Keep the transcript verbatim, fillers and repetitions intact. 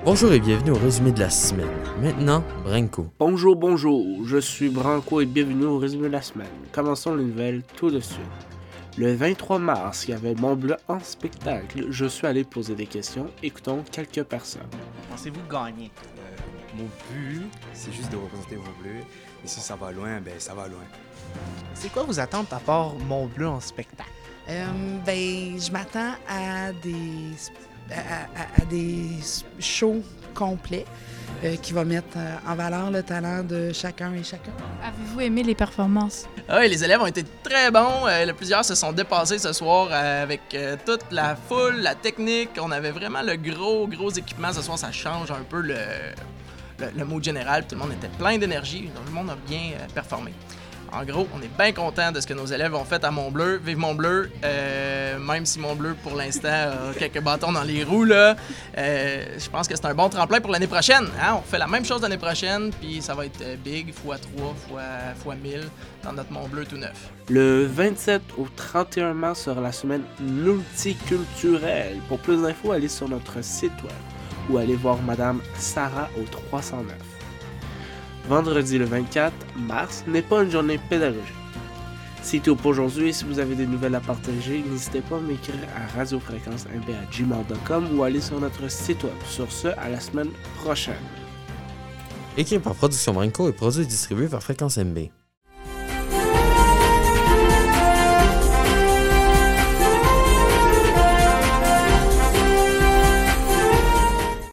Bonjour et bienvenue au résumé de la semaine. Maintenant, Branco. Bonjour, bonjour, je suis Branco et bienvenue au résumé de la semaine. Commençons les nouvelles tout de suite. Le vingt-trois mars, il y avait Mont-Bleu en spectacle. Je suis allé poser des questions. Écoutons quelques personnes. Pensez-vous gagner? Euh, mon but, c'est juste de représenter Mont-Bleu. Et si ça va loin, ben ça va loin. C'est quoi vos attentes à part Mont-Bleu en spectacle? Euh, ben, je m'attends à des, à, à- à des shows complets euh, qui vont mettre euh, en valeur le talent de chacun et chacun. Avez-vous aimé les performances? Ah oui, les élèves ont été très bons. Euh, le- plusieurs se sont dépassés ce soir euh, avec euh, toute la foule, la technique. On avait vraiment le gros, gros équipement. Ce soir, ça change un peu le, le, le mood général. Tout le monde était plein d'énergie. Tout le monde a bien euh, performé. En gros, on est bien content de ce que nos élèves ont fait à Mont-Bleu. Vive Mont-Bleu! Euh, même si Mont-Bleu, pour l'instant, a quelques bâtons dans les roues, là, euh, je pense que c'est un bon tremplin pour l'année prochaine. Hein? On fait la même chose l'année prochaine, puis ça va être euh, big, fois trois, fois, fois mille, dans notre Mont-Bleu tout neuf. Le vingt-sept au trente et un mars sera la semaine multiculturelle. Pour plus d'infos, allez sur notre site web ou allez voir Madame Sarah au trois cent neuf. Vendredi le vingt-quatre mars n'est pas une journée pédagogique. C'est tout pour aujourd'hui. Si vous avez des nouvelles à partager, n'hésitez pas à m'écrire à radiofréquence m b arobase gmail point com ou aller sur notre site web. Sur ce, à la semaine prochaine. Écrit par Production Branco et produit et distribué par Fréquence M B.